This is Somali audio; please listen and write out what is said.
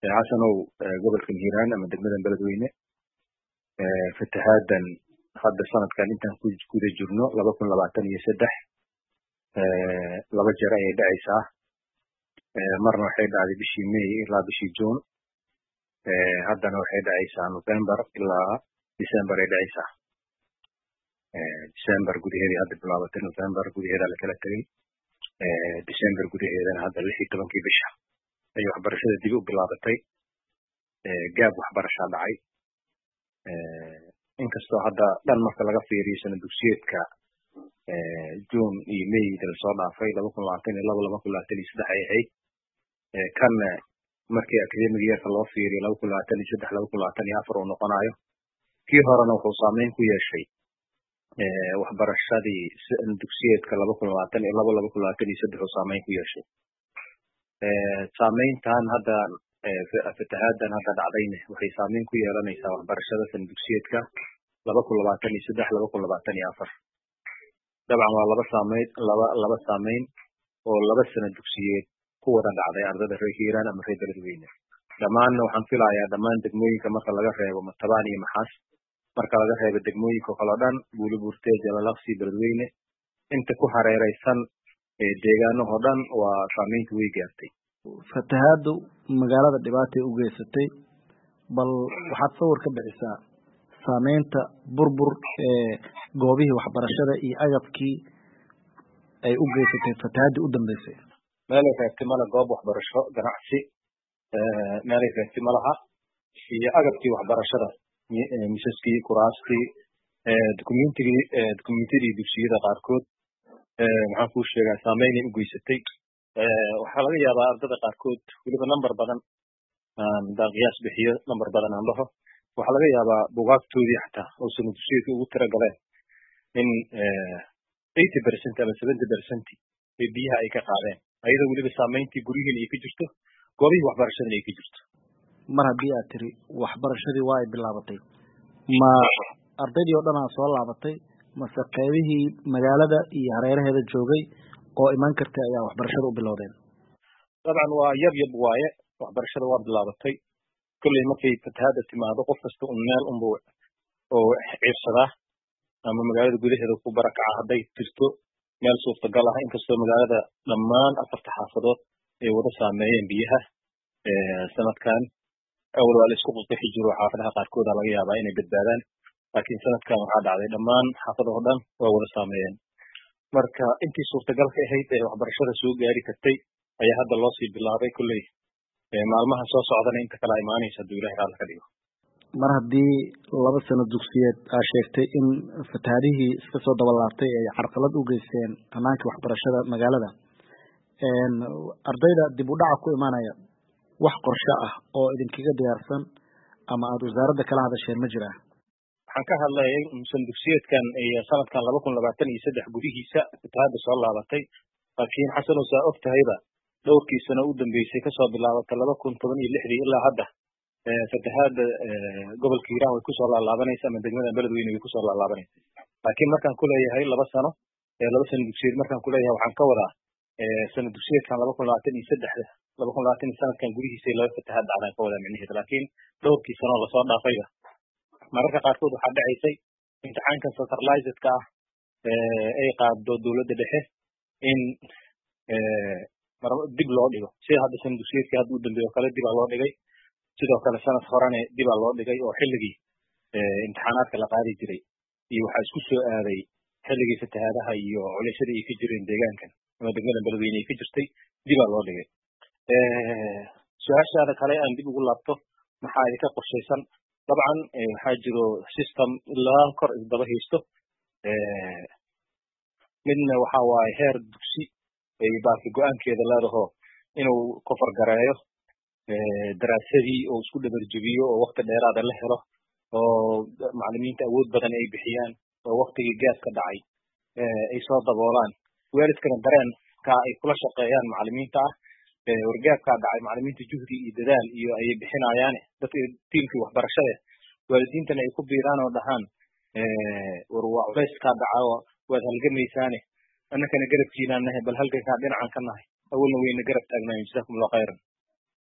عشانو قبل كنهيران أما دقمدا بلد وينه فتحادا هذا السنة كان انت كود الجرنو لبكن لبعتني يسدح لبجر أي دعيسة مرة وحيد على بشي مي إلا بشي جون هذا وحيد عيسى نوفمبر إلا ديسمبر دعيسة ديسمبر قولي هذه هذا بلابة نوفمبر قولي هذا لكلاتري ديسمبر قولي هذا هذا اللي هي طبعا كيف بشها أي وحبرشة ديبو بلابتي جاب وحبرشة دعي inkastoo hadda dhan marka laga fiiriyo sana dugsiyeedka June iyo May dal soo dhaafay 2022 ay ahayd kan markii academic yearka loo fiiriyo 2023 oo noqonayo kii horena wuxuu saameyn ku yeeshay waxbarashadii sana dugsiyeedka 2022 oo saameyn ku yeeshay saameyntan hadda فتحادا هذا دعدينه وحي سامين كو يلانيسا waxbarashada san dugsiyeedka 2023 طبعا waa laba saameyn oo laba sano dugsiyeed ku wada dhacday ardayda reer Hiiraan ama reer Beledweyne dhamaan waxaan filayaa dhamaan degmooyinka marka laga reebo Matabaan iyo Maxaas marka laga reebo degmooyinka kala dhan Buulibuurte Jalalaqsi Beledweyne inta ku hareeraysan deegaano hodan waa saameyntu way gaartay فتحادو magaalada dhibaatay u geysatay bal waxaad sawir ka bixisaa saameynta burbur goobihii waxbarashada iyo agabkii ay u geysatay fatahaadii u dambeysay meel ay ihtimaal goob waxbarasho ganacsi meel ay ihtimaalaha iyo agabkii waxbarashada misaskii kuraastii dukumentiyadii dugsiyada qaarkood waxaan ku sheegaa saameyn ay u geysatay waxaa laga yaabaa ardayda qaarkood weliba number badan qiyaas bixiyo number badan aan dhaho waxaa laga yaabaa buugaagtoodii xataa oo sano dugsiyeedka ugu tira galeen in 80% ama 70% ee biyaha ay ka qaadeen ayadoo weliba saameyntii guryihiin ay ka jirto goobihii waxbarashadana ay ka jirto mar haddii aad tiri waxbarashadii waa ay bilaabatay ma ardaydii oo dhan aa soo laabatay mase qaybihii magaalada iyo hareeraheeda joogay oo iman kartay ayaa waxbarashada u bilowdeen طبعا waa yab waaye waxbarashada waa bilaabatay kulli markay fatahaada timaado qof kasta uu meel oo ciirsada ama magaalada gudaheeda ku barakaca haday jirto meel suurtagal ah inkastoo magaalada dhammaan afarta xaafadood ay wada saameeyeen biyaha sanadkan awal waa la isku qodxi jiro xaafadaha qaarkood laga yaabaa inay badbaadaan laakiin sanadkan waxaa dhacday dhammaan xaafadaha dhan waa wada saameeyeen marka intii suurtagalka ahayd ee waxbarashada soo gaari kartay ayaa hadda loo sii bilaabay kulley maalmaha soo socdana inta kala imaanaysa haduu Ilaahay raali ka dhigo mar haddii laba sano dugsiyeed aa sheegtay in fatahaadihii iska soo dabalaabtay ay carqalad u geysteen ammaanka waxbarashada magaalada ardayda dib u dhaca ku imaanaya wax qorshe ah oo idinkaga diyaarsan ama aad wasaaradda kala hadasheen ma jiraa waxaan ka hadlayay san dugsiyeedkan iyo sanadkan 2023 gudihiisa fatahaada soo laabatay laakiin xasan oo saa ogtahayba dhowrkii sano u dambeysay ka soo bilaabatay 2016 ilaa hadda fatahaada gobolka Hiiraan way ku soo laabanaysaa ama degmada Beledweyne way ku soo laabanaysaa laakiin markaan ku leeyahay laba sano dugsiyeed markaan ku leeyahay waxaan ka wadaa sano dugsiyeedkan 2023 sanadkan gudihiisa laba fatahaad dhacday ka wada micnaheedu laakiin dhowrkii sano la soo dhaafayba mararka qaarkood waxaa dhacaysay imtixaanka centralized-ka ay qaado dawladda dhexe in dib loo dhigo sida hadda san dugsiyeedkii hadda u dambeeyo kale dib loo dhigay sidoo kale sanad horena dib loo dhigay oo xilligii imtixaanaadka la qaadi jiray iyo waxaa isku soo aaday xilligii fatahaadaha iyo culaysyada ay ka jireen deegaankan ama degmada Beledweyne ay ka jirtay dib loo dhigay su'aashaada kale aan dib ugu laabto maxaa idinka qorshaysan طبعا حاجرو سيستم لا كور دبا هيستو من waxa way heer dugsi ay baaqi go'aankeeda leedahay inuu kofar gareeyo daraasadii oo isku dhabar jabiyo oo waqti dheeraad ah la helo oo macallimiinta awood badan ay bixiyaan oo waqtigii gaadka dhacay ay soo daboolaan waalidkana dareen ka ay kula shaqeeyaan macallimiinta wargaabka dhacay macallimiinta juhdi iyo dadaal iyo ay bixinayaan dadka tiimkii waxbarashada waalidiintana ay ku biiraan oo dhahan waa culays ka dhaco waad halgamaysaane annagana garabkiina nahay bal halkan ka dhinacan ka nahay awalna weyna garab taagnaa jazakumullahu khayran